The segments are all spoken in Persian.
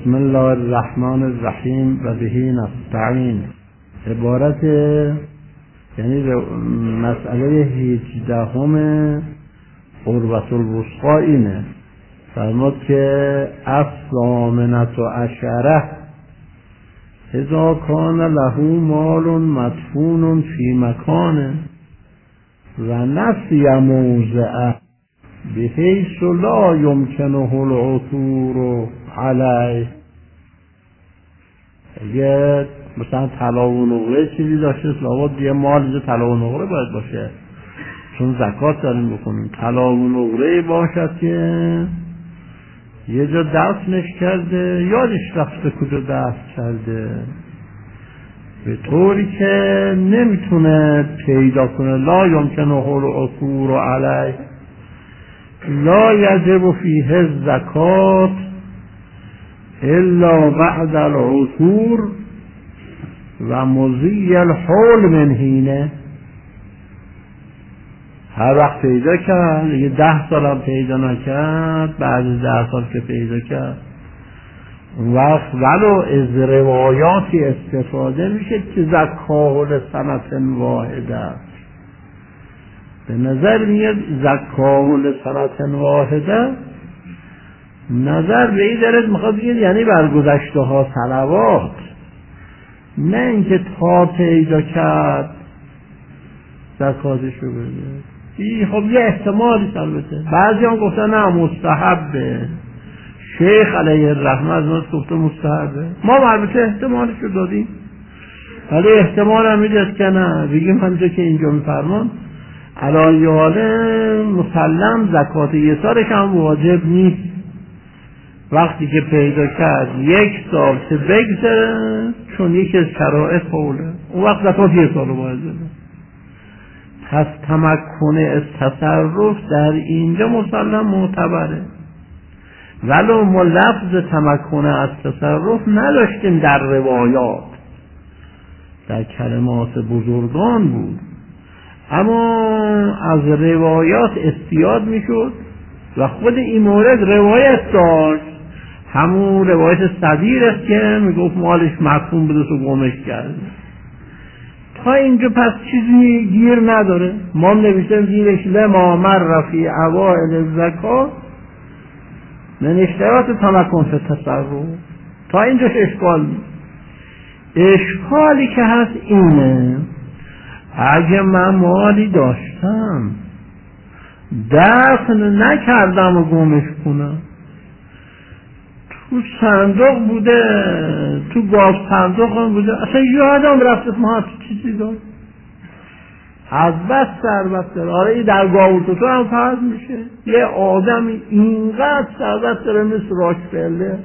بسم الله الرحمن الرحیم و بهی نستعین. عبارت یعنی مسئله 18 قربة الوسطی اینه. فرمود که الثامنة عشرة اذا کان له مال مدفون فی مکان و نسی موضعه بحیث لا یمکنه العثور علیه. اگه مثلا طلا و نقره چیزی داشته لابد یه مال اینجا طلا و نقره باید باشه، چون زکات داریم بکنیم. طلا و نقره باشد که یه جا دفنش کرده، یادش رفته کجا دفن کرده، به طوری که نمیتونه پیدا کنه. لا یمکنه العثور علیه لا یجب فیه الزکات الا بعد العثور و مضی الحول من حینه. هر وقت پیدا کرد، یه 10 سال هم پیدا نکرد، بعد 10 سال که پیدا کرد اون وقت ولو از روایاتی استفاده میشه که زکاه لسنة واحده است. به نظر میاد زکاه لسنة واحده نظر به این درد میخواد بگید یعنی برگذشته ها صلوات، نه اینکه تا پیدا کرد زکاتشو بده. خب یه احتمالی البته بعضی هم گفتن نه مستحبه، شیخ علیه الرحمه از ما گفته مستحبه، ما البته احتمالشو دادیم، ولی احتمال هم میدهد که نه بگیم همونجا که اینجا میفرمان علی حاله مسلم زکات یه سالش هم واجب نیست. وقتی که پیدا کرد 1 سال که بگذره، چون یکی از شرایط حوله، اون وقت زکات 1 سال رو باید بده. پس تمکن از تصرف در اینجا مسلم معتبره، ولو ما لفظ تمکن از تصرف نداشتیم در روایات، در کلمات بزرگان بود، اما از روایات استیاد میشد و خود این مورد روایت داشت، همون روایت صدیر است که میگفت مالش مدفون بده تو گمش کرد. تا اینجا پس چیزی گیر نداره. ما نوشتیم گیرش لما مر فی اوائل الزکات من اشتراط تمکن فی التصرف. تا اینجاش اشکال نیست. اشکالی که هست اینه اگه من مالی داشتم دفن نکردم و گمش کنم، تو صندوق بوده، تو گاف صندوق هم بوده، اصلا یادم رفته ما هست چیزی داشت، از بس ثروت داره. آره در گاوتو تو هم فرض میشه یه آدمی اینقدر ثروت داره مثل راکفلر،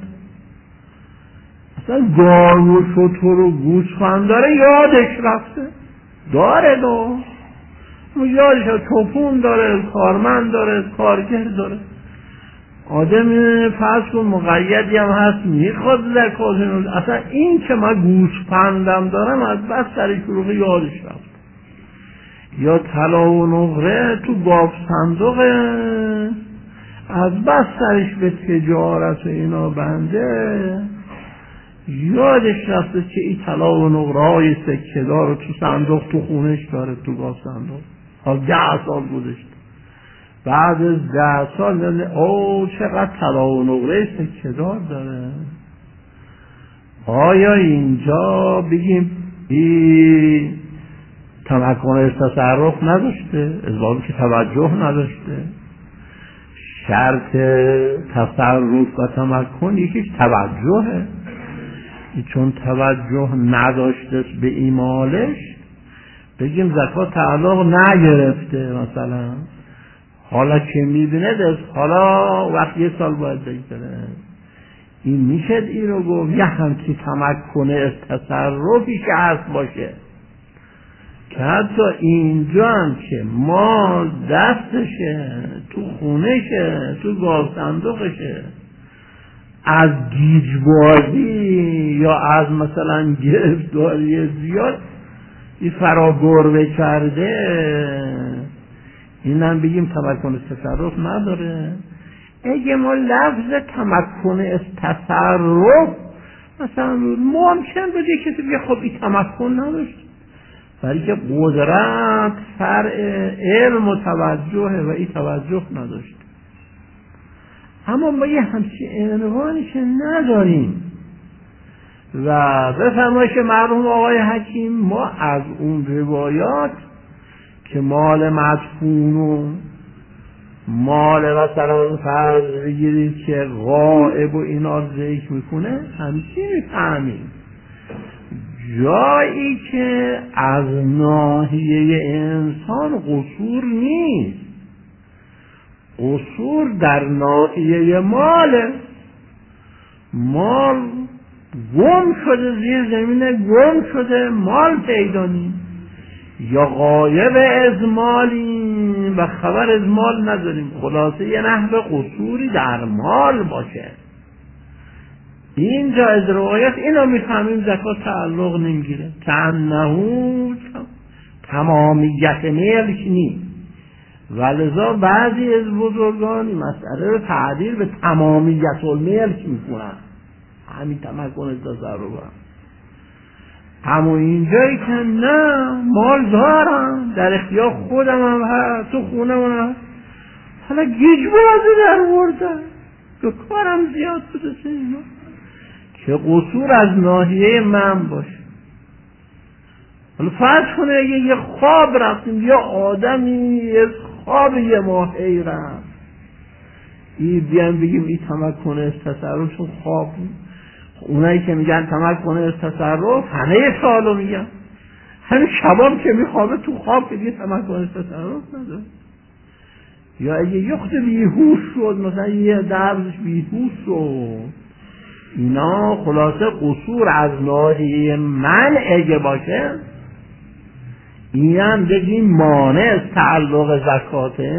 اصلا گاو و شتر و گوسفند داره یادش رفته، داره یادش رفته، چوپون داره، کارمند داره، کارگر داره. آدم فرض کن مقیدی هم هست میخواد زکات، اصلا این که من گوسفندم دارم از بس سر شروع یادش رفت. یا طلا و نقره تو گاف صندوقه، از بس سرش به تجارت و اینا بنده یادش رفته که این طلا و نقره های سکه دار رو تو صندوق تو خونش داره، تو گاف صندوق. حال 10 سال گذشته، بعد از 10 سال او چقدر طلا و نقره سکه دار داره. آیا اینجا بگیم این تمکن از تصرف نداشته، از که توجه نداشته؟ شرط تصرف و تمکن یکیش توجهه، چون توجه نداشته به این مالش بگیم زکات تعلق نگرفته. مثلا حالا که میبینه حالا وقت 1 سال باید بگذره، این میشه این رو گفت یه همچی تمکن از تصرفی که هست باشه که حتی اینجا هم که ما دستشه، تو خونشه، تو گاو صندوقشه، از گیجبازی یا از مثلا گرفتاری زیاد این فرا گربه کرده، این هم بگیم تمکن تصرف نداره. اگه ما لفظ تمکن از تصرف مثلا ممکن بود یه کسی بگه خب این تمکن نداشت، برای که قدرت فرع علم و توجهه و این توجه نداشت. اما ما یه همچین عنوانی که نداریم و به فرمایش مرحوم آقای حکیم ما از اون روایات که مال مدفون و مال مثلا فرض بگیرید که غائب و اینا ذکر میکنه همچین میفهمیم جایی که از ناحیه انسان قصور نیست، قصور در ناحیه مال گم شده، زیر زمین گم شده، مال پیدا نیست، یا غایب از مالیم و خبر از مال نداریم. خلاصه یه نحو قصوری در مال باشه. اینجا از روایت اینو میفهمیم زکات تعلق نمیگیره، کأنه تمامیت ملک نیست. ولذا بعضی از بزرگان مسئله رو تعبیر به تمامیت الملک میکنن، همین تمکن از تصرف. اما اینجایی که نه، مال دارم در اختیار خودم هم هست، تو خونه من هست، حالا گیج بازی در بردن که کارم زیاد بوده اینا، که قصور از ناحیه من باشه. حالا فرض کنه اگه یه خواب رفتیم، یا آدمی از خواب یه ماهی رفت، این بیان بگیم این تمکن از تصرف چون خواب بود. اونایی که میگن تمکن از تصرف همه سالو میگن، همین شباب که میخوابه تو خواب که دیگه تمکن از تصرف نداره. یا اگه یخت بیهوش شد، مثلا یه درزش بیهوش شد، اینا خلاصه قصور از ناحیه من اگه باشه، این هم بگیم مانع از تعلق زکاته.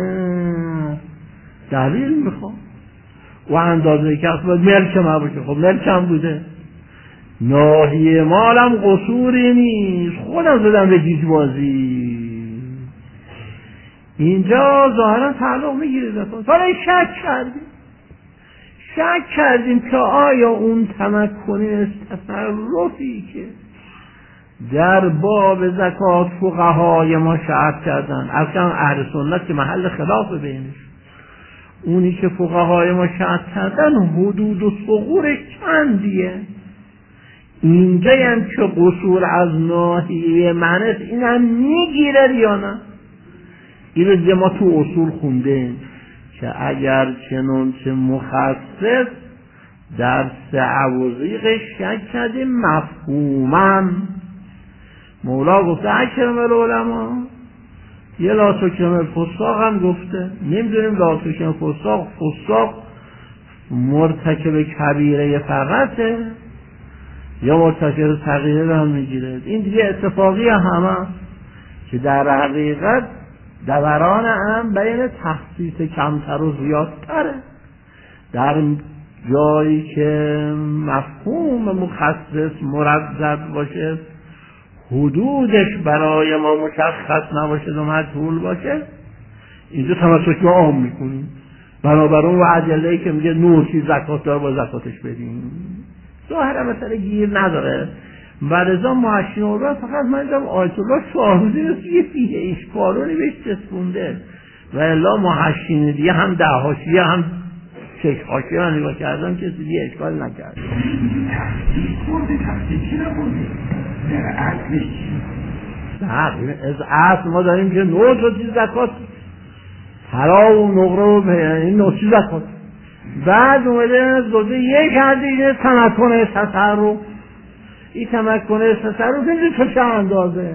دلیل میخوام و اندازه که اصلا ملک من باشه، خب ملکم بوده، ناحیه مالم قصوری نیست، خودم زدم به گیج بازی. اینجا ظاهرا تعلق میگیره زکات. حالا شک کردیم که آیا اون تمکن از تصرفی که در باب زکات فقهای ما شرط کردن، اصلا اهل سنت که محل خلاف بینش، اونی که فقهای ما شرط کردن حدود و ثغور چندیه، اینجا هم که قصور از ناحیه منت این هم میگیره یا نه؟ این رو ما تو اصول خونده که اگر چنانچه مخصص در سعوزیق شک کردیم مفهوما. مولا گفته اکرم العلماء، یه لا تکرم الفساق هم گفته. نمیدونیم لا تکرم فساق مرتکب کبیره فقطه یا مرتکب صغیره هم میگیره. این دیگه اتفاقی همه که در حقیقت دوران هم بین تخصیص کمتر و زیادتره. در جایی که مفهوم مخصص مردد باشه، حدودش برای ما مشخص نباشه و مجهول باشه، اینجا تمسک ما عام میکنیم. بنابراین اون ادله‌ای که میگه نوشی زکات داره با زکاتش بدیم، ظاهرا مثلا گیر نداره. ولذا محشین الله فقط من دیدم آیت الله شاهروزی رو یه فیه اشکالونی بهش چسبونده و الا محشین دیگه هم ده حاشیه هم شش حاشیه من نگاه کردم کسی دیگه اشکال نکرد. از اصل ما داریم که نوع تا چیز زکات، طلا و نقره و این نوع چیز زکات. بعد اومده گفته یک حدیث تمکن از تصرف. این تمکن از تصرف این تو چه اندازه؟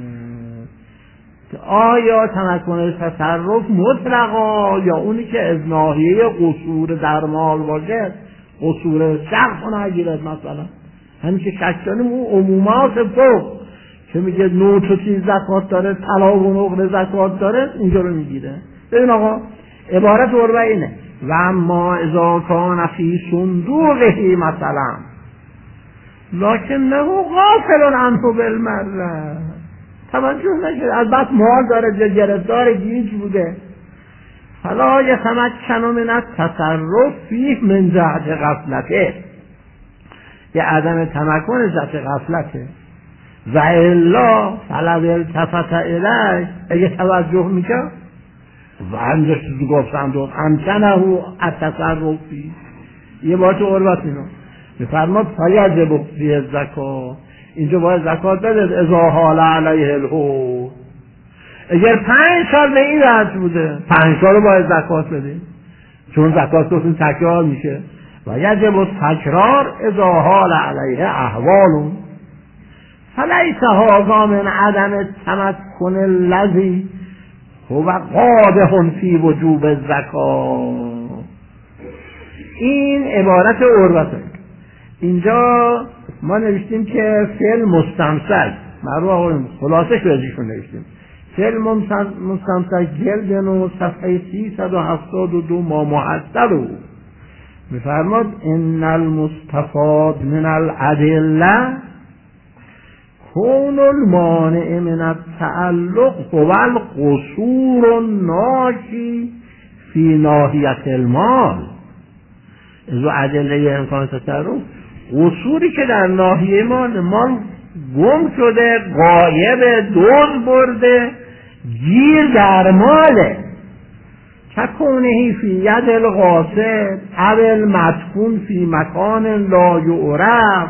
آیا تمکن از تصرف مطلقا یا اونی که از ناحیه قصور در مال باشه، قصور شخص نگیرد؟ مثلا همین که شکلانیم اون عمومات فوق که میگه نوع تو چیز زکات داره، طلا و نقره زکات داره، اینجا رو میگیره. ببین آقا عبارت عربه اینه و اما اذا کان فی صندوقه مثلا لکنه غافل عنه بالمره، توجه نشد، البته مال داره، گرفتار گیج بوده، فلا یتمکن من التصرف فیه من جهت غفلته، یه عدم تمکن جهت غفلته. و الا فلو التفت الیه، اگه توجه میکرد و همجاش چیزی گفتم دو امکنه التصرف فیه. یه بار تو عربت اینا میفرماد فیجب فیه الزکات، اینجا باید زکات بده اذا حال علیه الحول. اگر 5 سال به این وضع بوده 5 سال باید زکات بده، چون زکات تو تکرار میشه. و یجب التکرار اذا حال علیه احوال، فلیس هذا من عدم التمکن الذی هو قادح فی وجوب الزکات. این عبارت عروته. اینجا ما نوشتیم که فعل مستمسک، معروف خلاصه شویزیشون نوشتیم فعل مستمسک جلد نو صفحه 372 ما محصل میفرماد ان المستفاد من الادله کون المانع من التعلق هو القصور الناشی فی ناحیت المال. از ادله امکان تصرف قصوری که در ناحیه مال گم شده، غایب، دزد برده، گیر در ماله. ککونهی فی ید الغاصب او المدفون فی مکان لا یعرف،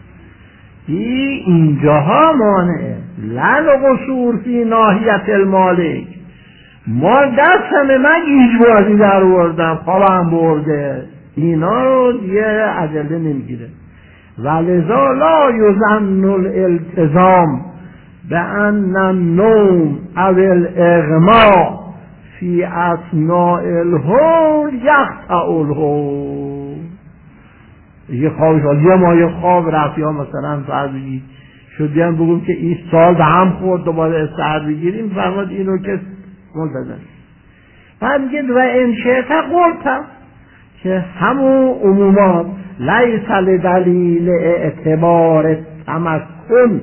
اینجاها مانعه. لل قصور فی ناحیت المالک، مال دستمه من گیجبازی در بردم خوابم برده، اینا رو دیگه عجله نمیگیره. ولذا لا یظن الالتزام بان النوم او الاغماء فی اثناء الحول یقطع الحول. یه خواب رفت یا مثلا فرض بگید شدی هم بگم که این سال به هم خورد دوباره استعد بگیریم، فرماد اینو که منتظر. بعد میگه و انشاءت قلتم که همون عمومات لیس لدلیل اعتبار تمکن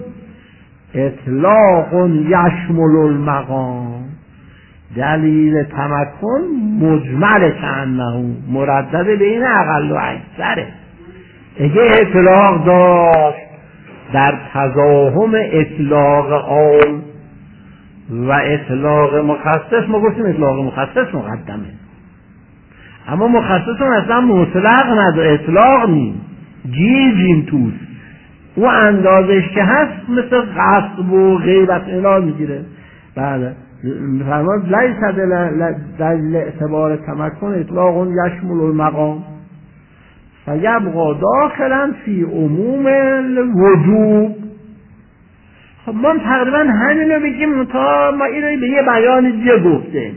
اطلاق یشمل المقام. دلیل تمکن مجمل کانه مردد بین اقل و اکثره. اگه اطلاق داشت در تضاهم اطلاق عام و اطلاق مخصص، ما گفتیم اطلاق مخصص مقدمه، اما مخصص اون اصلا مطلق نداره، اطلاق نیم، گیجیم توش. او اندازش که هست مثل غصب و غیبت اینا میگیره. بله فرماد لیس دلیل اعتبار تمکن اطلاق یشمل المقام فیبقى داخلا فی عموم الوجوب. خب ما تقریبا همین رو بگیم تا ما این رو به یه بیان دیگه گفتیم.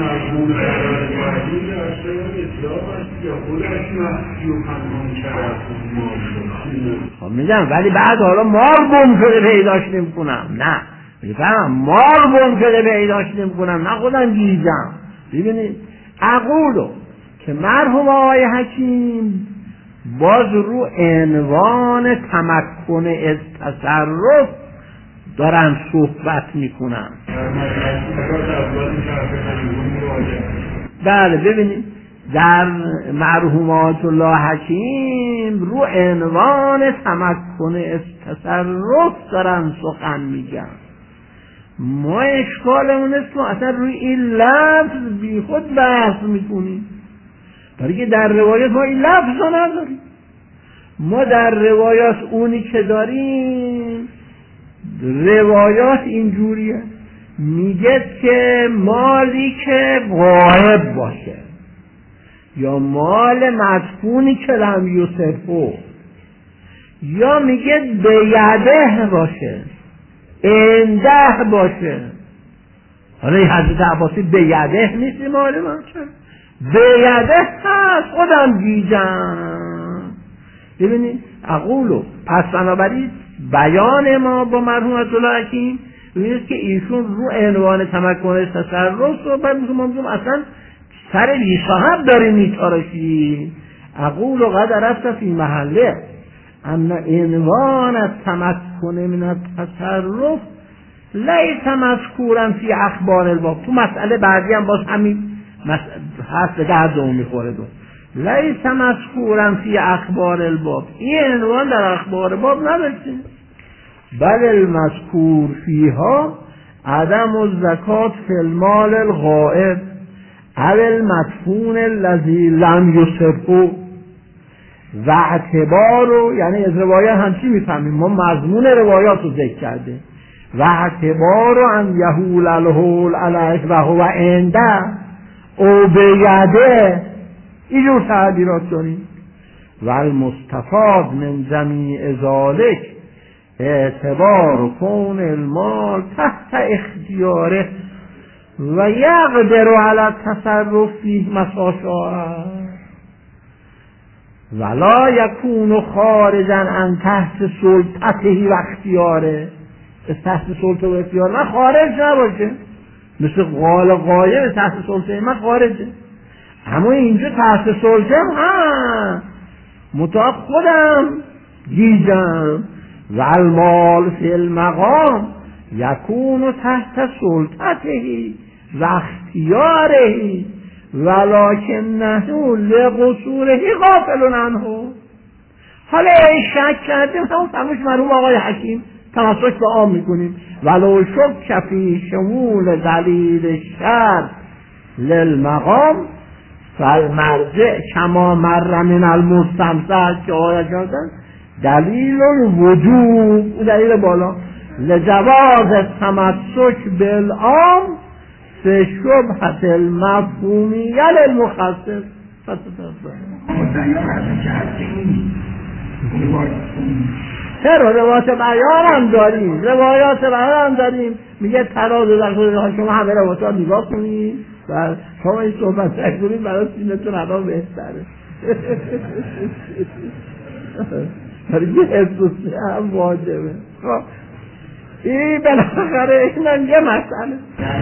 خب میگم ولی بعد حالا مار گم شده پیداش نمی‌کنم، نه میگم مار گم شده پیداش نمی‌کنم، نه خودم گیجم. ببینید اقولو که مرحوم آقای حکیم باز رو عنوان تمکن از تصرف دارن صحبت میکنن. بله ببینید در مرحومات الله حکیم رو عنوان تمکن از تصرف دارن سخن میگن. ما اشکالمون است ما اصلا روی این لفظ بی خود بحث میکنیم، برای که در روایات ما این لفظ رو نداریم. ما در روایات اونی که داریم روایات اینجوریه، میگه که مالی که غایب باشه یا مال مدفونی که لم یوسفو، یا میگه به یده باشه انده باشه. حالا این حضرت عباسی به یده نیست مال من چه به یده هست، خودم گیجم. ببینید اقولو پس بنابراین بیان ما با مرحوم الله حکیم ببینید که ایشون رو عنوان تمکن تصرف صحبت میکنم، اصلا سر بی صاحب داریم میتارشیم. اقولو قد عرفت فی محله ان عنوان التمکن من التصرف لیس مذکورا فی اخبار الباب. تو مسئله بعدی هم باز همین حرف به دردمون میخوره. دو لیس مذکورا فی اخبار الباب، این عنوان در اخبار باب نداشتیم. بل المذکور فیها عدم الزکات فی المال الغائب او المدفون الذی لم یصبه و اعتبار، یعنی از روایت همچی میفهمیم، ما مضمون روایات رو ذکر کرده، و اعتبار ان یهول الهول علیه و هو عنده او بیده، اینجور تعبیرات داریم. و المستفاد من جمیع ذالک اعتبار کون المال تحت اختیاره و یقدر علی التصرف فیه متی شاء ولا یکون خارجا عن تحت سلطته و اختیاره، تحت سلطه و اختیار من خارج نباشه، مثل قال قایل تحت سلطه من خارجه، اما اینجا تحت سلطه هم متأ خودم گیجم. و المال فی المقام یکون تحت سلطته و اختیاره ولکنه لقصوره غافل عنه. حالا شک کردیم همون فرموش مرحوم آقای حکیم تمسک به عام میکنیم. ولو شک فی شمول دلیل شرط للمقام فالمرجع کما مر من المستمسک که آیت کردن دلیل وجوب، دلیل بالا لجواز تمسک بالعام به شبهت المفهومیه للمخصص. چرا روایات بیان هم داریم، روایات بیان هم داریم، میگه تراز در خود شما همه روایات نگاه کنید و شما این صحبت کنید برای سینتون هوا بهتره. برای یه حفظوسی هم واجبه. این بالاخره این هم یه مسئله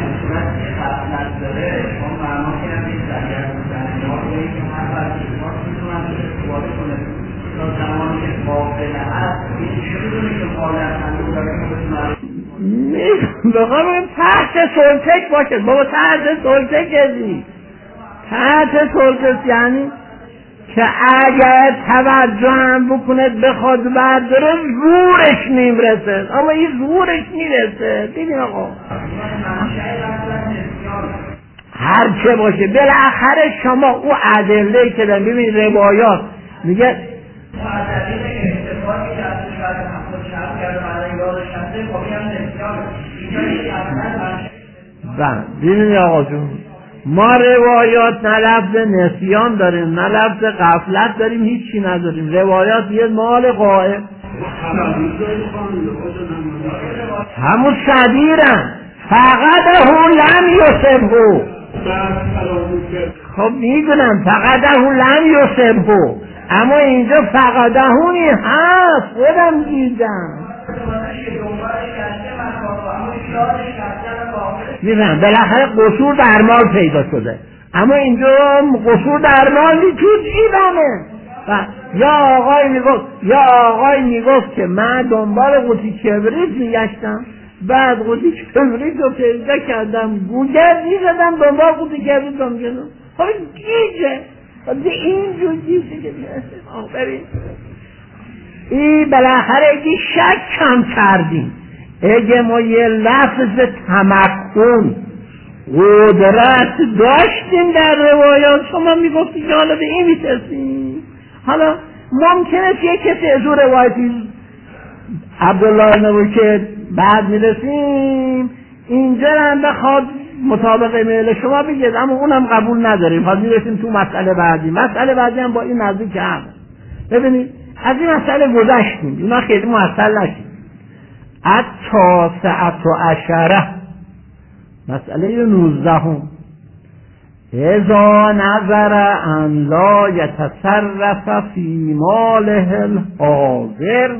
بخوام تحت سلطه باشه. بابا تحت سلطه کردی، تحت سلطه یعنی که اگر توجه هم بکند بخواد برداره زورش نمیرسه، اما این زورش میرسه. دیدین آقا هر چه باشه بالاخره شما او ادله که داریم ببینید روایات میگه دیدین آقا جون ما روایات نه لفظ نسیان داریم نه لفظ غفلت داریم، هیچی نداریم. روایات یه مال غائب همون صدیرن فقط هون لم یصبه. خب میدونم فقط هون لم یصبه، اما اینجا فقط هونی هست خودم دیدم. میدونم بالاخره قصور در مال پیدا شده، اما اینجا قصور در مال تو دیدمه. یا آقای میگفت که من دنبال قوطی کبریت میگشتم، بعد قوطی کبریت رو پیدا کردم گوگل میزدم دنبال قوطی کبریت رو میگردم. خب گیجه اینجور گیجه که ببین این بالاخره اگه شک کم کردیم، اگه ما یه لفظ تمکن قدرت داشتیم در روایات شما میگفتی که حالا به این میترسیم. حالا ممکنه یه کسی از اون روایتی عبدالله نبود که بعد میرسیم اینجا هم بخواد مطابق میل شما بگید، اما اونم قبول نداریم. حالا میرسیم تو مسئله بعدی هم با این نزدیک هم. ببینید از این مسئله گذشتیم، اینا خیلی محصل نشید. التاسعة عشره مسئله 19 اذا نظر ان لا یتصرف فی ماله الحاضر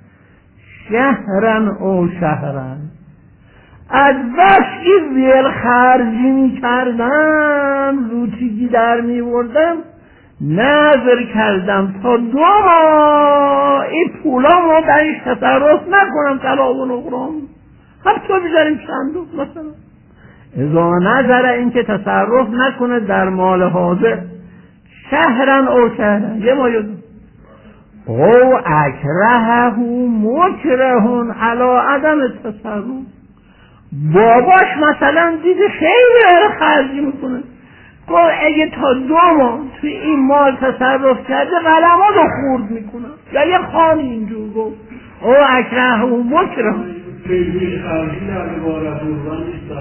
شهرا او شهرا، از بس این ویل خرجی می کردم لوتیگی در می بردم نظر کردم تا 2 ماه این پولام رو درش تصرف نکنم، طلاق و نقرام حتی بذاریم صندوق مثلا. اذا نظر این که تصرف نکنه در مال حاضر شهرن او شهرن یه مایده او اکرهه مکرهون علا عدم تصرف. باباش مثلا دیده خیلی داره خرجی میکنه، گفت اگه تا 2 ماه توی این مال تصرف کرده قلمات رو خورد میکنه، یا یه خانی اینجور گفت او اکرهه مکرهون. خیلی خرجی در عبارت بردن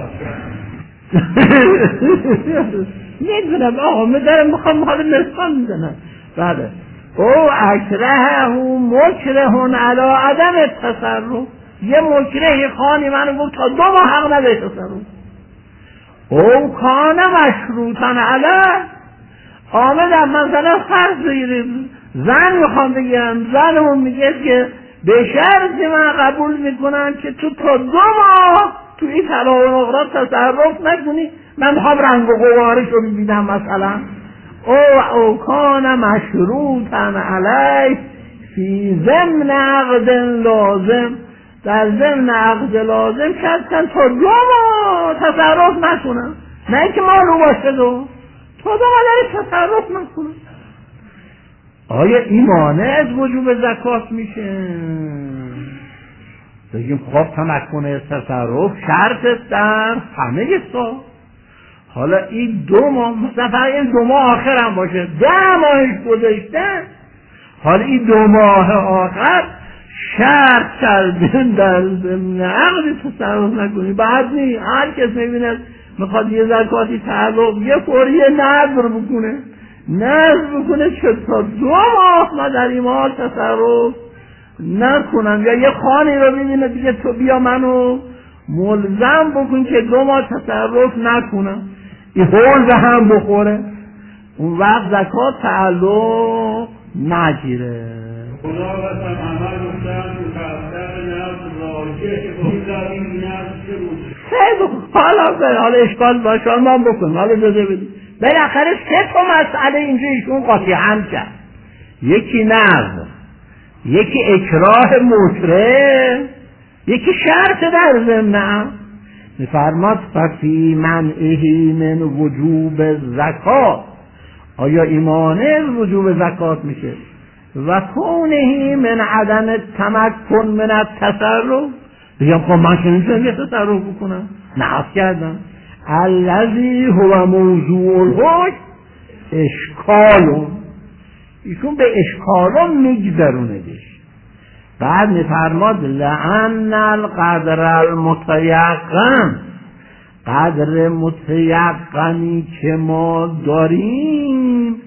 نیست نمیدونم آقا میدارم میخوام مثال میزنم. بله او اکرهه مکرهون علا عدم تصرف. یه مکره خانی منو گفت تا 2 ماه حق نداره تصرف. او کان مشروطن علیه، آمدم مثلا فرض بگیریم زن میخوام بگیرم، زنمون میگه که به شرط من قبول میکنم که تو تا 2 ماه تو این طلا و نقرات تصرف نکنی، من میخوام رنگ و قوارش رو ببینم مثلا. او کان مشروطن علیه فی ضمن عقد لازم، در ضمن عقد لازم شرطن تا 2 ماه تصرف نکنم، نه اینکه مالو باشه تا 2 ماه داره تصرف نکنم. آیا این مانع از وجوب زکات میشه؟ بگیم خب تمکن تصرف شرط در همه سال. حالا این 2 ماه مثلا این 2 ماه آخر هم باشه 10 ماهش گذشته، حالا این 2 ماه آخر شرط کردن در ضمن عقد تصرف نکنی. بعد نی هر کس میبینه میخواد یه زکاتی تعلق یه فوری نظر بکنه که تا 2 ماه ما در این مال تصرف نکنم، یا یه خانی رو ببینه دیگه تو بیا منو ملزم بکن که 2 ماه تصرف نکنم، این حول به هم بخوره، اون وقت زکات تعلق نگیره. خدا قسم عمل گفتن تو تفتر نفس راجع که با این زمین نفس که بود خیلی حالا اشکال باشه ما بکنیم. حالا جزه بدیم بالاخره 3 تا مسئله اینجا ایشون قاطی هم کرد، یکی نظر، یکی اکراه مکره، یکی شرط در ضمن. میفرماد ففی منعه من وجوب زکات، آیا ایمانه وجوب زکات میشه و کونه من عدم تمکن من التصرف. بگم خب من که نمیتونم یه تصرف بکنم، نحس کردم الذی هو موضوع الحکم اشکالون، ایشون به اشکالون میگذرونهش. بعد میفرماد لأن القدر المتیقن، قدر متیقنی که ما داریم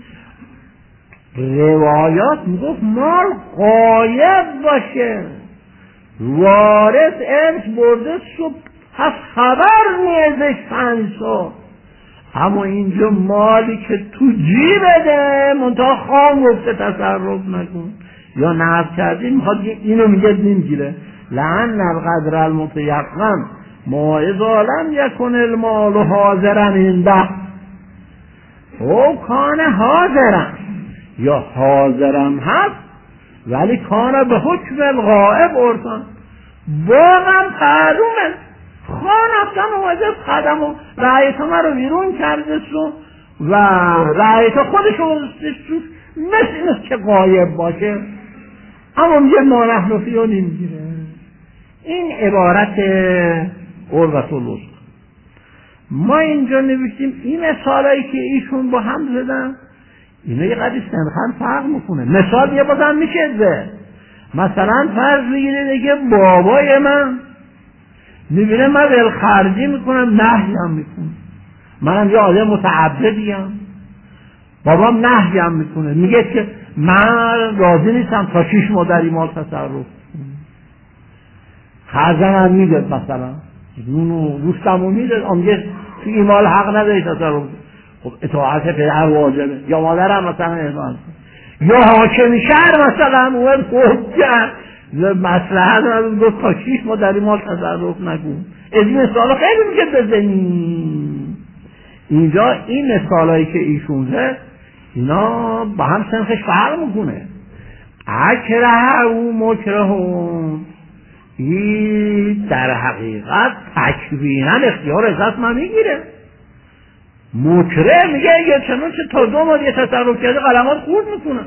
روایات میگفت مال غایب باشه، وارث ارث برده صبح پس خبر نیزش 5 سال، اما اینجا مالی که تو جیبه منتها خام گفته تصرف نکن یا نفت کردیم میخواد اینو میگه نمیگیره. لأن القدر المتیقن ما اذا لم یکن المال حاضرا عنده او کان حاضرا، یا حاضرم هست ولی کان به حکم الغائب ارسان، واقعا معلومه خان افتن اومده قدم و رعیت ما رو بیرون کرده و رعیت خودش رو مثل که غایب باشه، اما میگه ما نحنفی رو نمیگیره. این عبارت عروة الوثقی. ما اینجا نوشتیم این مثالایی که ایشون با هم زدن اینا یه قدری سنخن فرق میکنه. مثال یه بازم میشه زه، مثلا فرض بگیرید دیگه بابای من میبینه من ولخرجی میکنم نهیم میکنم، منم یه آدم متعبدیم، بابام نهیم میکنه میگه که من راضی نیستم تا 6 ماه در این مال تصرف کنم، خرجم میده مثلا نونو دوستمو میده، میگه تو این مال حق نداری تصرف. خب اطاعت پدر واجبه، یا مادرم مثلا احسان، یا حاکم شهر مثلا اومد خود کرد مصلحت رو گفت تا 6 ماه در این مال تصرف نکن. از این مثالا خیلی میگه بزنیم. اینجا این مثالایی که ایشون زد اینا با هم سنخش فرق میکنه. اکره او مکرهون، این در حقیقت تکوینا اختیار ازت من میگیره. مکره میگه اگه چنانچه تا 2 ماه یه تصرف کرده قلمات خورد میکنن.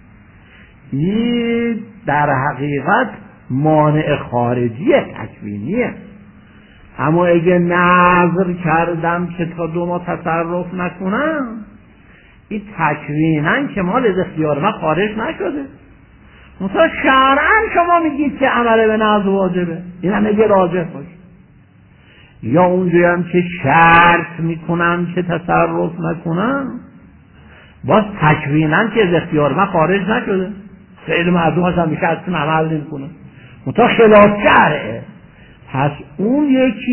این در حقیقت مانع خارجی تکوینیه. اما اگه نظر کردم که تا 2 ماه تصرف نکنم، این تکوینا که مال از اختیار من خارج نشده. مثلا شرعاً شما میگید که عمل به نظر واجبه، این هم اگه راجح باشه. یا اونجایی هم که شرط میکنم که تصرف نکنم، باز تکوینا که از اختیار من خارج نشده. خیلی مردم هستن میشه اصلا عمل نمیکنن، منتها خلاف شرعه. پس اون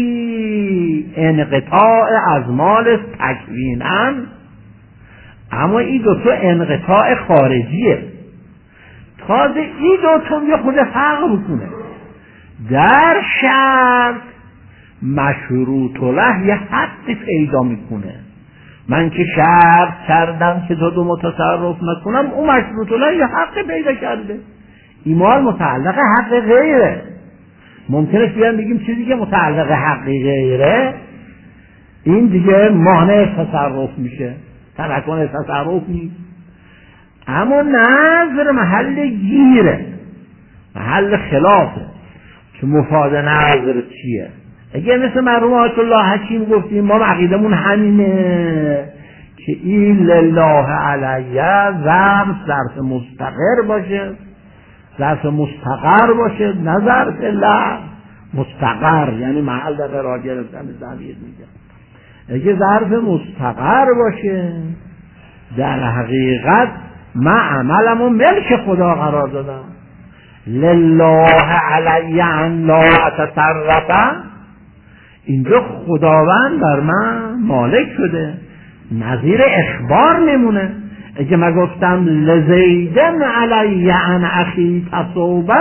یکی انقطاع از مال تکوینا، اما این دوتا انقطاع خارجیه. تازه این دوتا یه خود فرق بکنه. در شرط مشروط له یه حد پیدا میکنه. من که شرط کردم که تا 2 ماه تصرف نکنم، اون مشروط له یه حق پیدا کرده. این مال متعلق حق غیره. ممکنه بیان بگیم چیزی که متعلق حق غیره این دیگه مانع تصرف میشه، تمکن تصرف نیست. اما نظر محل گیره، محل خلافه که مفاد نظر چیه. اگه مثل مرحوم آیت الله حکیم گفتیم ما عقیدمون همینه که این لله علیه ظرف مستقر باشه، ظرف مستقر باشه، نه ظرف لفظ مستقر، یعنی محل در قرار گرفتن ضمیر میگه. اگه ظرف مستقر باشه در حقیقت من عملمو ملک خدا قرار دادم. لله علی ان لا اتصرف، اینجا خداوند بر من مالک شده، نظیر اخبار میمونه. اگه من گفتم لزیدن علی ان اخی تصوبه،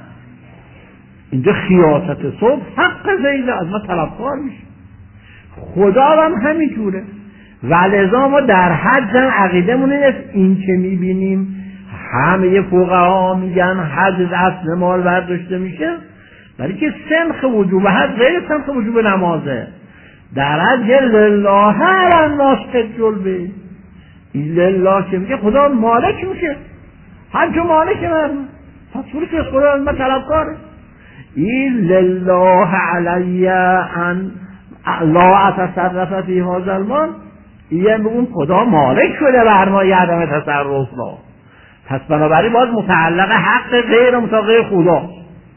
اینجا خیاست صبح حق زیده از من طلبکار میشه. خداوند همینجوره. ولذا ما در حج عقیده مونه این که میبینیم همه فقها میگن حج اصل مال برداشته میشه، ولی که سنخ وجوب حج غیر سنخ وجوب نمازه. در حج لله علی الناس حج البیت، این لله که میگه خدا مالک میشه، حج مالک من، پس پولی که خدا از من طلبکاره. این لله علی ان لا اتصرف فی هذا المال، این به اون خدا مالک شده بر ما عدم تصرف را. پس بنابراین باز متعلق حق غیر متعلق خدا.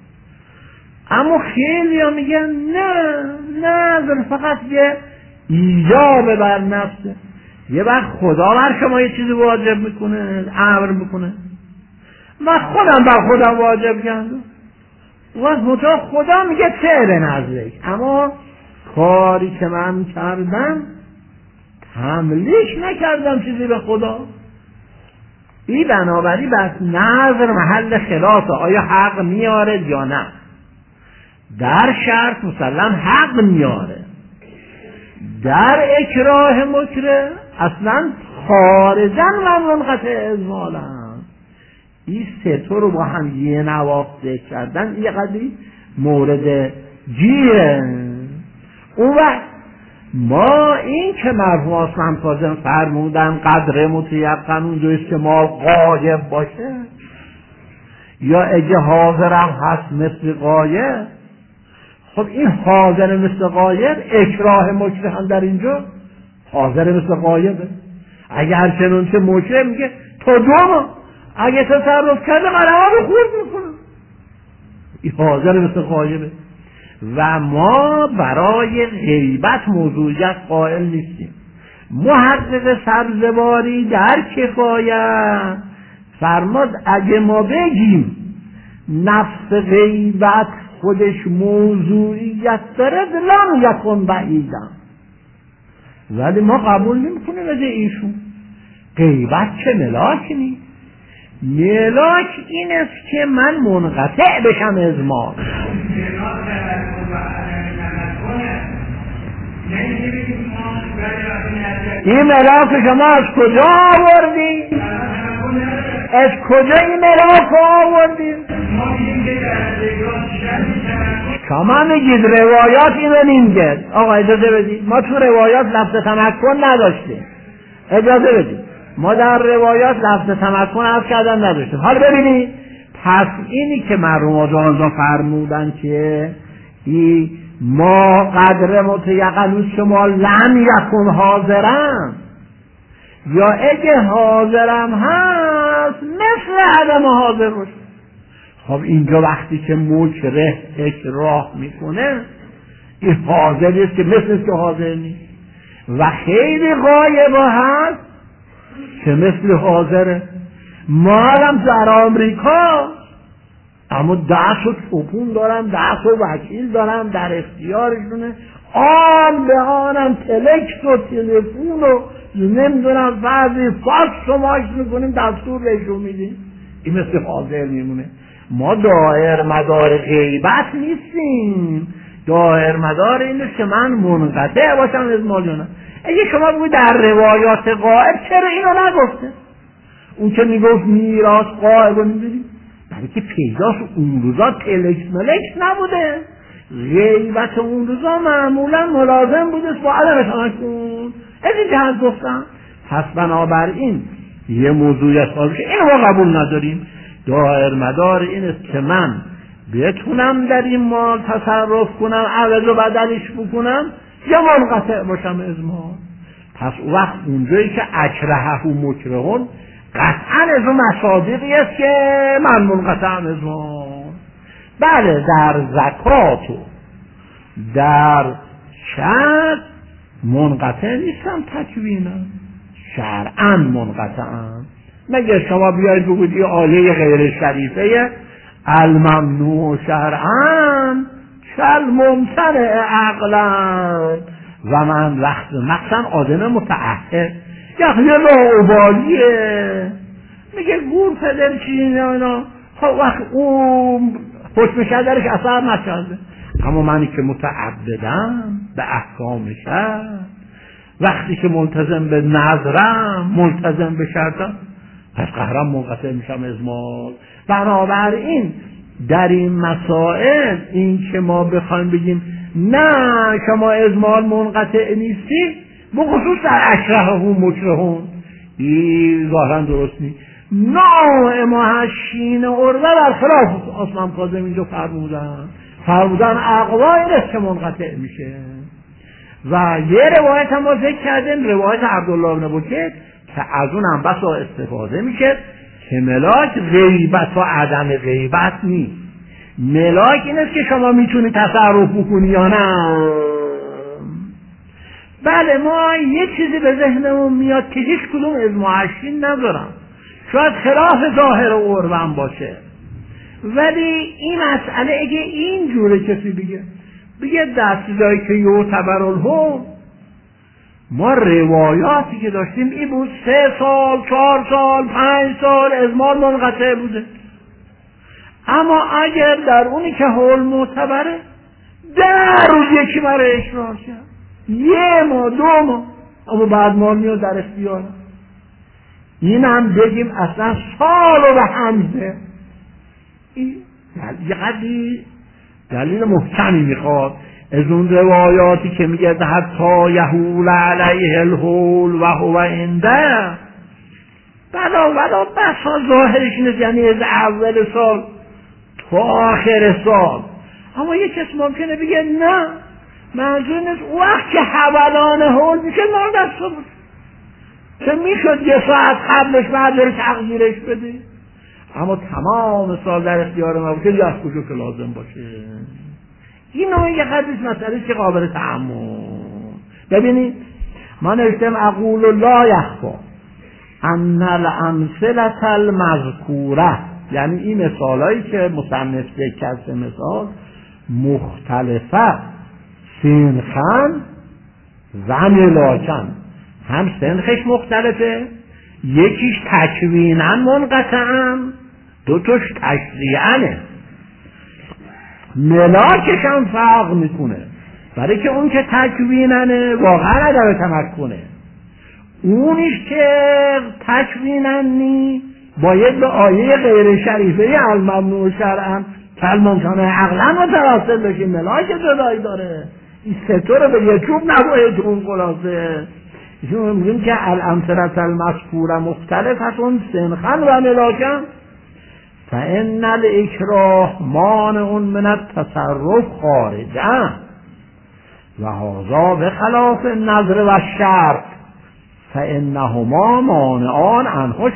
اما خیلی ها میگن نه فقط یه ایجاب بر نفسه. یه وقت خدا بر شما یه چیزی واجب میکنه، امر میکنه، من خودم بر خودم واجب کردم، و خدا میگه فعل نزدیک، اما کاری که من کردم تملیک نکردم چیزی به خدا. این بنابراین بس نظر محل خلافه، آیا حق میاره یا نه. در شرط مسلم حق میاره، در اکراه مکره اصلا خارجا و منقطع ازمالا. این سه تا رو با هم یه نواخته کردن یه قدری مورد جیره. اون وقت ما این که مرحوم اسلام کاظم فرمودن قدر متیقن اونجایست که مال غایب باشه، یا اگه حاضرم هست مثل غایب. خب این حاضر مثل غایب، اکراه مکره هم در اینجا حاضر مثل غایبه. اگر چنانچه مکره میگه تا 2 ماه اگه تصرف کرده قلم‌ها رو خورد میکنه، این حاضر مثل غایبه. و ما برای غیبت موضوعیت قائل نیستیم. محقق سبزواری در کفایت فرماد اگه ما بگیم نفس غیبت خودش موضوعیت داره لم یکن بعیدن، ولی ما قبول نمیکنیم از ایشون. غیبت چه ملاک نیست. ملاک این است که من منقطع بشم از ما. این ملاک شما از کجا آوردی؟ از کجا این ملاک آوردیم؟ شما میگید روایات اینو نمیگه. آقا اجازه بدید، ما تو روایات لفظ تمکن نداشتیم. اجازه بدید، ما در روایات لفظ تمکن از کردن نداشتیم. حالا ببینید، پس اینی که مرحوم آقا فرمودن که ما قدر متیقن شما لم یکن حاضرم، یا اگه حاضرم هست مثل عدم حاضر باشه. خب اینجا وقتی که مکره اکراه میکنه، این حاضر است که مثل که حاضر نیست، و خیلی غایبه هست که مثل حاضره. ما هم در آمریکا اما دست و توپون دارن، دست و وکیل دارن در اختیارشونه، آن به آنم تلکس و تلفون و نمیدونم بعضی فاکس شماش میکنیم، دستور بهشون میدیم، این مثل حاضر میمونه. ما دایر مدار غیبت نیستیم، دایر مدار اینه که من منقطع باشم از مالیانم. اگه شما بگوید در روایات غائب، چرا اینو نگفته؟ اون که میگفت میراث غائب رو میدونیم، برای که پیداش اون روزا تلکس ملکس نبوده، غیبت اون روزا معمولا ملازم بوده با عدم تمکن. از این جهت گفتم. پس بنابراین یه موضوع حساب که اینو ما قبول نداریم. دایر مدار این است که من بتونم در این مال تصرف کنم، عوض و بدلش بکنم، یا منقطع باشم از مال. پس وقت اونجایی که اکرهه و مکرهون قطعا از اون مصادیقی است که من منقطعم از مال. بله، در زکات و در شرط منقطع نیستم تکوینم، شرعاً منقطعم. مگه شما بیاید بگوید این آله غیر شریفه الممنوع شرعاً شل ممتنع عقلاً، و من وقت مقصد آدم متعهد یه لاابالیه میگه گور پدر چینه اینا، خب وقت اون حکم شرعش اثر نشده. اما منی که متعبدم به احکام شرع، وقتی که ملتزم به نظرم، ملتزم به شرطم، پس قهرم منقطع میشم از مال. بنابراین در این مسائل این که ما بخوایم بگیم نه شما از مال منقطع نیستی، بخصوص در اکرهه و مکرهون، این ظاهرا درست نیست. نه ما هشین عروه در خلاف عثمان کاظم اینجا فرمودن اقوا این است که منقطع میشه. و یه روایت هم ما ذکر کردیم، روایت عبدالله بن بکیر، که از اون هم بسا استفاده میشه که ملاک غیبت و عدم غیبت نیست. ملاک این است که شما میتونی تصرف بکنی یا نه. بله، ما یه چیزی به ذهنمون میاد که هیچ کدوم از معشین ندارم، شاید خلاف ظاهر عربم باشه، ولی این مسئله اگه این جوره کسی بگه در چیزایی که یعتبر الحکم، ما روایاتی که داشتیم این بود 3 سال 4 سال 5 سال از مال منقطع بوده. اما اگر در اونی که حول معتبره 10 روز یکی برای اشرار شد، 1 ماه 2 ماه، اما بعد مال میاد در اختیار، این هم بگیم اصلا سال و به همزه، این یه قدری دلیل محکمی میخواد از اون روایاتی که میگه حتی یحول علیه الحول و هو عنده. بلا بسا ظاهرش نیست، یعنی از اول سال تا آخر سال. اما یک کس ممکنه بگه نه منظور نیست، وقت که حولان حول میشه مال دست بود که میشد 1 ساعت قبلش بعد بره تغییرش بده، اما تمام سال در اختیار ما بود که از کجا که لازم باشه. این یه قدرش مسئله که قابل تعمل. ببینید ما نوشتم اقول لا یخفا ان الامثله المذکوره، یعنی این مثالایی که مصنف ذکر مثال مختلفه سنخن و ملاکن، هم سنخش مختلفه، یکیش تکوینن منقطعن، 2 تاش تشریعنه. ملاکش هم فرق میکنه، برای که اون که تکویننه واقعا عدم تمکنه، اونیش که تکوینن نی باید به آیه غیر شریفه الممنوع شرعا کالممتنع عقلا متوسل بشیم. ملاک جدایی داره، این سه رو به یه چوب نباید اون خلاصه. ایشون میگیم که الامثله المذکوره مختلفتون سنخا و ملاکا فان الاکراه مانع من التصرف خارجا و هذا بخلاف النظر و الشرط فانهما مانعان عنه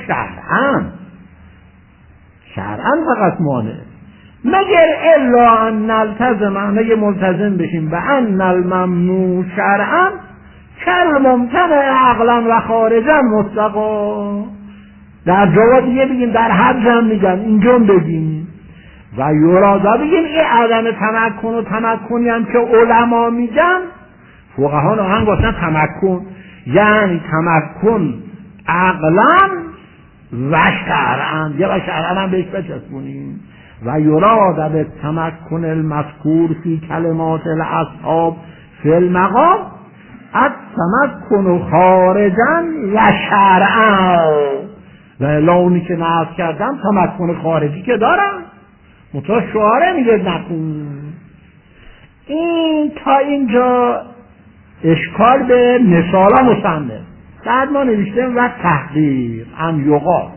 شرعا فقط مانع، مگر الا ان نلتزم، مگه ملتزم بشیم به ان الممنوع شرعا کالممتنع عقلا و خارجا مطلقا. در جواب دیگه بگیم، در حد هم میگن اینجا بگیم و یرادا بگیم این عدم تمکن و تمکنی هم که علما میگن، فقها نهان گفتن تمکن یعنی تمکن عقلا و شرعا، یا و شرعا هم بهش بچسبونیم. و یرادا به تمکن المذکور فی کلمات الاصحاب فی المقام التمکن خارجا و شرعا، و اونی که نقض کردم تمکن خارجی که دارم متا شعاره میگه نکن. این تا اینجا اشکال به مثالا مصنف. بعد ما نوشتیم و تحقیق ان یقال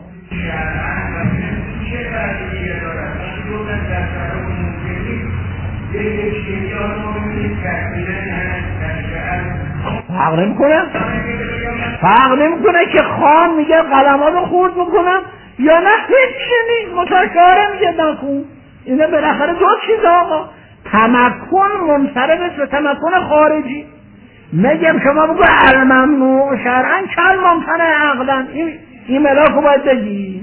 فرق نمیکنه که خان میگه قلماتو خورد میکنم یا نه هیچی نیست، متشاره میگه نکن. اینه بالاخره دو چیز آقا، تمکن منصرف به تمکن خارجی. میگم شما بگو الممنوع شرعا کالممتنع عقلا، این ملاکو باید بگی.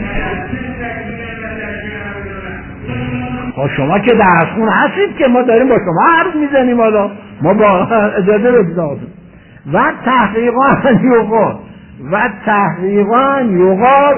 شما که درسخون هستید که ما داریم با شما حرف میزنیم، حالا ما با اجازه بگذاریم. و تحقیقان یقال و تحقیقان یقال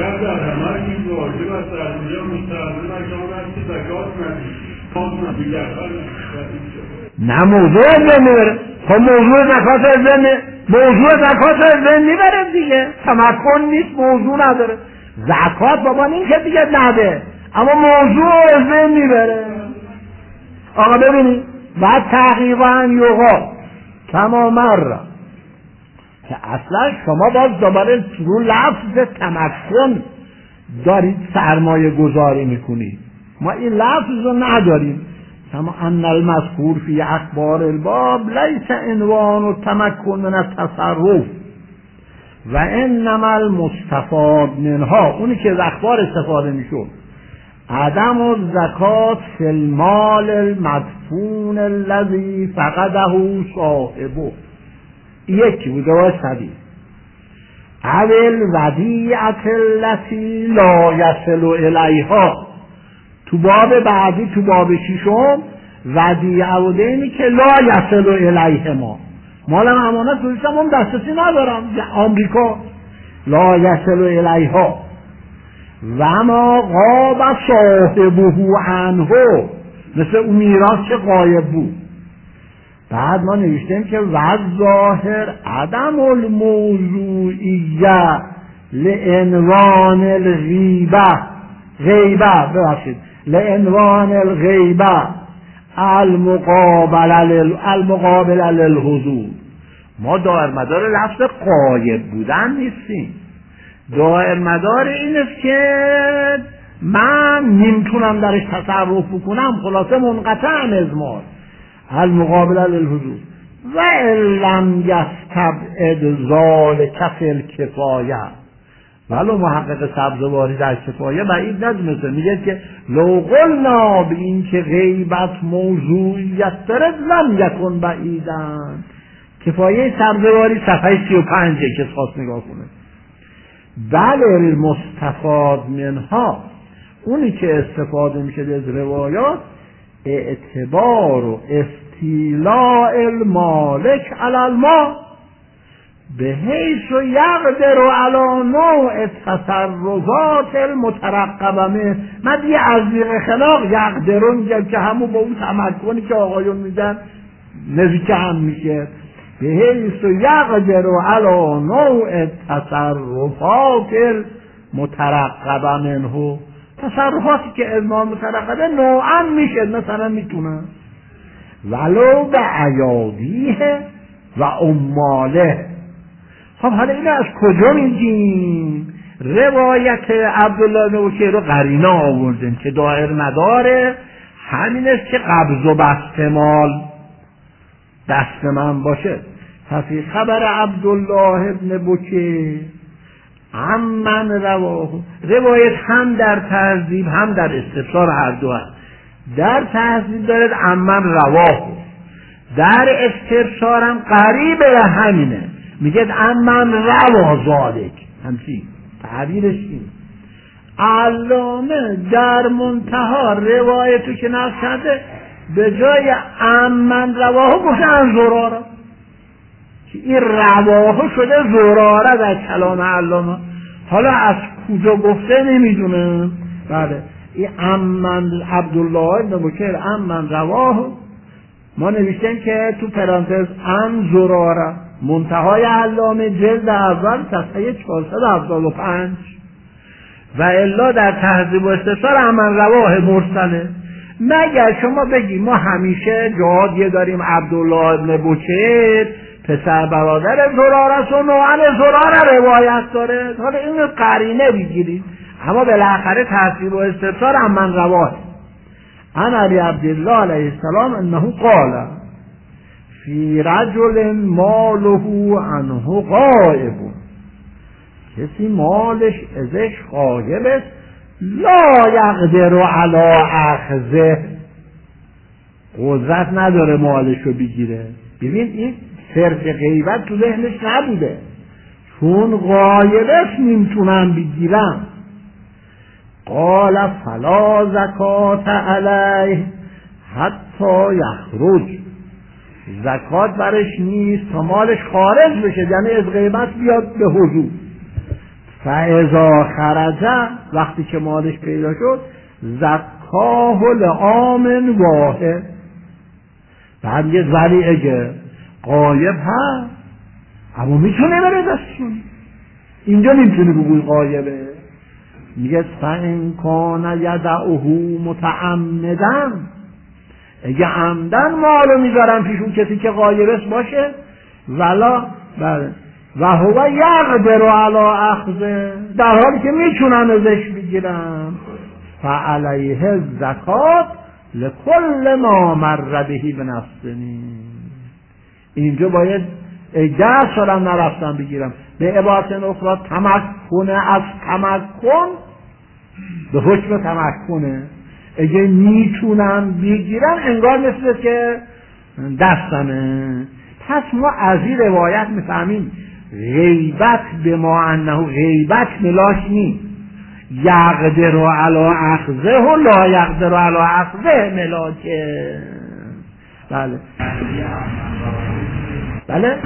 نه موضوع ازن میبره. خب موضوع زکات ازن، موضوع زکات ازن میبره دیگه، تمکن نیست، موضوع نداره. زکات بابا این که دیگه نده، اما موضوع ازن میبره. آقا ببینید بعد تحقیقا یقال تماما را که اصلا شما باز دوباره رو لفظ تمکن دارید سرمایه گذاری میکنید، ما این لفظ رو نداریم. کما ان المذکور فی اخبار الباب لیس عنوان التمکن من التصرف و انما المستفاد منها، اونی که از اخبار استفاده میشد عدم الزکات فی المال المدفون الذی فقده صاحبه، یکی بوده و سبیل اول ودیعت التي لا یصل الیها. تو باب بعدی تو باب ششم ودیعه و دینی که لا یصل الیه مالم امانت گذاشتم اون دسترسی ندارم، آمریکا لا یصل الیها و ما غاب صاحبه عنه، مثل اون میراث که غایب بود. بعد ما نوشتیم که ظاهر عدم الموضوعیه لعنوان الغیبه لعنوان الغیبه المقابل للحضور. ما دائر مدار لفظ غایب بودن نیستیم، دائر مدار این است که من نمیتونم درش تصرف بکنم، خلاصه منقطع ازمار المقابل للحضور. و لم یستبعد ذلک فی الکفایه، ولو محقق سبزواری در کفایه بعید ندونسته، میگه که لو قلنا به این که غیبت موضوعیت دارد لم یکن بعیدن. کفایه سبزواری صفحه 35 که خواست نگاه کنه. بله المستفاد منها، اونی که استفاده میشه از روایات اعتبار و استیلاء المالک علی المال به حیث و یقدر و علی نوع تصرفات المترقبه من دیگه از دیگه خلاق یقدرون میگم که همون با اون تمکنی که آقایون میگن نزدیک هم میشه. به حیث و یقدر و علی نوع تصرفات مترقبا منه، تصرفاتی که اذمال مترقبه نوعا میشه، مثلا میتونه ولو به ایادیه و اماله. خب حالا اینو از کجا میگیم؟ روایت عبدالله بن بکیر رو قرینه آوردن که دایر نداره، همین است که قبض و بسط مال دست من باشه. ففی خبر عبدالله بن بکیر عمن رواه، روایت هم در تهذیب هم در استفسار هر دو هست. در تهذیب دارد عمن رواه، در استفسار هم قریبه همینه، میگه عمن روا ذالک، همچین تعبیرش این. علامه در منتها روایتو که نقل کرده به جای عمن رواه گفته عن زراره، که این رواه شده زراره در کلام علامه. حالا از کجا گفته نمیدونم. بله این عمن عبدالله بن بکیر عمن رواه ما نوشتیم که تو پرانتز عن زراره، منتهای علامه جلد اول صفحه 475 و الا در تهذیب و استفسار عمن رواه مرسله. مگر شما بگی ما همیشه جهادیه داریم عبدالله ابن بکیر پسر برادر زراره و نوعن زراره روایت داره، حالا این قرینه بگیرید، اما بالاخره تهذیب و استفسار عمن رواه. عن علی عبدالله علیه السلام انه قال فی رجل ماله عنه غائب، کسی مالش ازش غایب است، لا یقدر علی اخذه، قدرت نداره مالشو بگیره. ببین این صرف غیبت تو ذهنش نبوده، چون غایب است نمیتونم بگیرم. قال فلا زکات علیه حتی یخرج، زکات برش نیست تا مالش خارج بشه، یعنی از غیبت بیاد به حضور. فاذا خرج، وقتی که مالش پیدا شد، زکاه لعام واحد، بعد یه ولی اگه غایب هست اما میتونه بره دستشون، اینجا نمیتونه بگوی غایبه. میگه فإن کان یدعه متعمدا، اگه عمدن مالو میذارن پیشون کسی که غایب است باشه، ولا بله و هو یقدر علی اخذه، در حالی که میتونن ازش بگیرن، فعلیه الزکات لکل ما مر به بنفسنی. اینجا باید 10 سالم نرفتم بگیرم. به عبارت اخرى تمکن از تمکن به حکم تمکنه، اگه میتونم بگیرم انگار مثل که دستمه. پس ما از این روایت میفهمیم غیبت به ما انه غیبت ملاش نیست، یقدر علی اخذه و لا یقدر علی اخذه ملاکه. بله بله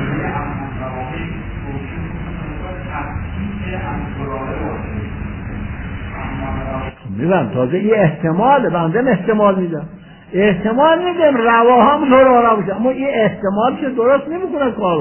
میدم تازه یه احتماله، بنده احتمال میدم، احتمال میدم رواهم زراره باشه، اما یه احتمال که درست نمیکنه کارو.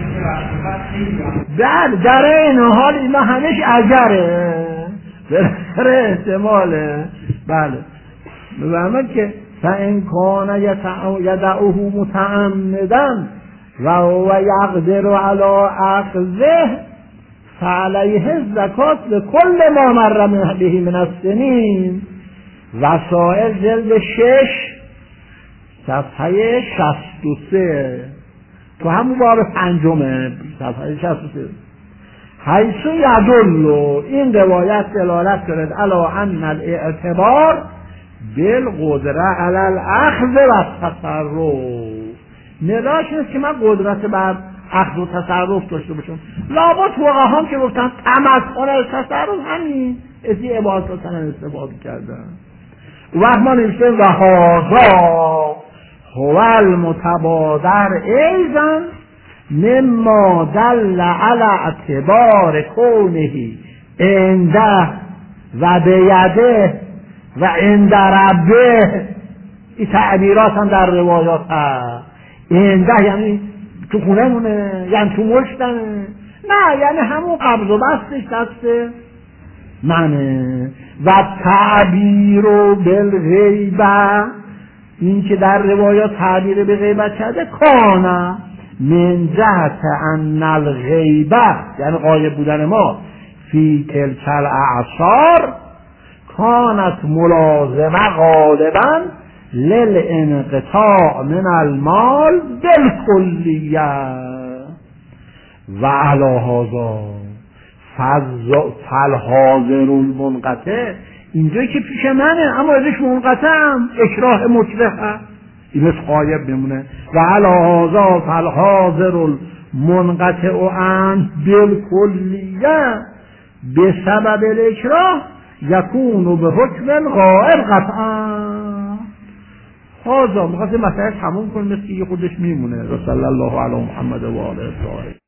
در این حال اینا همش اجره، بالاخره احتماله. بله میفهمن که فإن کان یدعه متعمدا و هو یقدر علی اخذه فعلیه الزکات لکل ما مر به من السنین. وسائل جلد 6 صفحه 63 تو همون باب 5 صفحه 63 حیث یدل، این روایت دلالت کرد علی ان الاعتبار بالقدره علی الاخذ و التصرف، نداش نیست که من قدرت بر اخذ و تصرف داشته باشم. لابد فقها که گفتن تمکن از تصرف همین از این عبارت استفاده کردن. وقت ما نوشته و هذا هو المتبادر ایضا مما دل علی اعتبار کونه عنده و بیده و عند ربه. این تعبیرات هم در روایات هست. عنده یعنی تو خونه مونه، یعنی تو مشتنه، نه یعنی همون قبض و بستش دست منه و تعبیر بالغیبه، این که در روایات تعبیر به غیبت کرده کانه من جهت ان الغیبه، یعنی غایب بودن ما فی تلک الاعصار کانت ملازمه غالبا للانقطاع من المال بالکلیه و علی هذا فالحاضر المنقطع، اینجایی که پیش منه اما ازش منقطعم، اکراه مطلقه، این از غایب بمونه. و علی هذا فالحاضر المنقطع عن بالکلیه بسبب الاکراه یکون به حکم الغائب قطعا. هذا میخواست مسئله تموم کنه، مثل که خودش میمونه. رسول الله علی محمد و آله الطاهرین.